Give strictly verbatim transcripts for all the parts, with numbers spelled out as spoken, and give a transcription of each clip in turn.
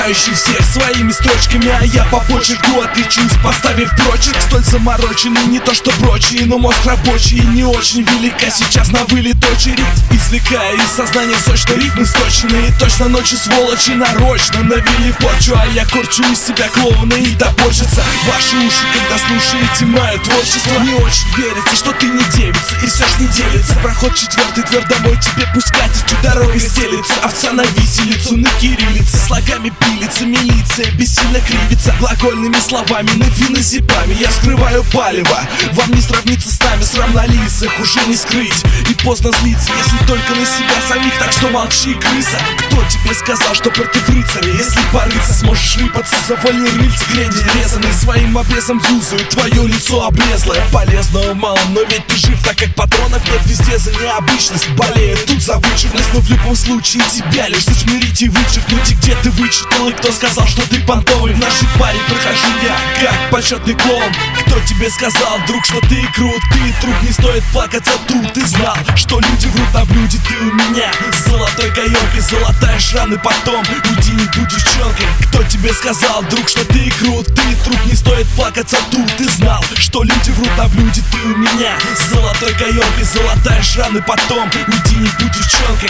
Поражающий всех своими строчками, а я по почерку отличусь, поставив прочерк. Столь замороченный, не то что прочие, но мозг рабочий и не очень велика сейчас на вылет очередь. Извлекая из сознания сочно ритмы сточенные, точно ночью сволочи нарочно навели порчу, а я корчу из себя клоуна и топорщится ваши уши, когда слушаете мое творчество. Не очень верится, что ты не девица, и все ж не делится. Проход четвертый двор домой, тебе пусть катит дорога стелится. Овца на виселицу, на кириллице, слогами пилится милиция, бессильно кривится глагольными словами, на феназепаме. Я скрываю палево, вам не сравнится с нами, срам на лицах уже не скрыть. И поздно злиться, если только на себя самих, так что молчи, крыса. Кто тебе сказал, что против рыцаря, если порыться сможешь рыпаться, завали рыльца, гренди резанный своим обрезом юзают твое лицо облезлое. Полезного мало, но ведь ты жив, так как патронов нет везде за необычность. Болеет тут за вычурность, но в любом случае тебя лишь зачмырить и вычеркнуть. И где ты вычитал, и кто сказал, что ты понтовый? В нашей паре прохожу я, как почетный клоун. Кто тебе сказал, друг, что ты крут? Ты, друг, не стоит плакаться тут. Ты знал, что люди врут на блюде, ты у меня с золотой каёмкой, золотая шраны потом, уйди, не будь девчонкой. Кто тебе сказал, друг, что ты крут? Ты, друг, не стоит плакаться тут. Ты знал, что люди врут на блюде, ты у меня с золотой каёмкой, золотая шраны потом, уйди, не будь девчонкой.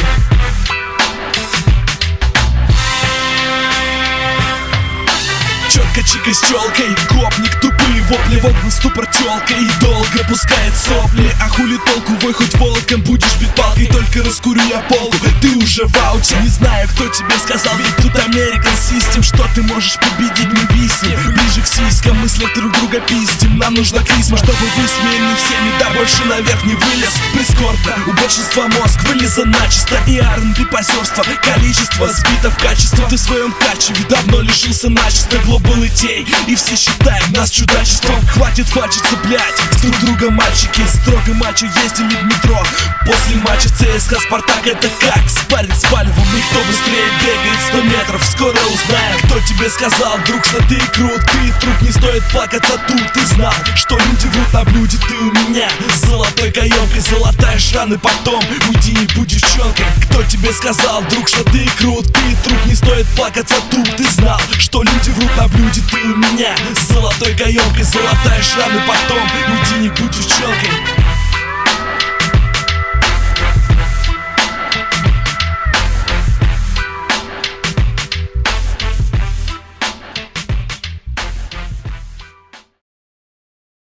Четко чика с челкой, гопник тупые вопли, вопли ступор тёлка и долго пускает сопли. А хули толку, вой хоть волком, будешь бить палкой, только раскурю я полку, ты уже в ауте. Не знаю, кто тебе сказал, ведь тут American System, что ты можешь победить, не висни. Ближе к сиськам, мысли друг друга пиздим, нам нужна клизма, чтобы высмеяны всеми, да больше наверх не вылез. Прискорбно, у большинства мозг вылезан начисто, и ар энд би позерство, количество сбито в качество. Ты в своем качестве давно лишился начисто глобалытей, и все считают нас чудачеством. Хватит фачиться, блять, с друг друга мальчики строго мачо ездили в метро. После матча ЦСКА Спартак это как спарить с палевом, и кто быстрее бегает сто метров, скоро узнаем. Кто тебе сказал, друг, что ты крут? Ты, друг, не стоит плакаться тут. Ты знал, что люди врут на блюде, ты у меня с золотой каёмкой, золотая шраны потом, уйди, не будь девчонкой. Кто тебе сказал, друг, что ты крут? Ты, друг, не стоит плакаться тут. Ты знал, что люди врут на блюде, ты у меня с золотой каёмкой, золотая шраны потом, уйди, не будь девчонкой.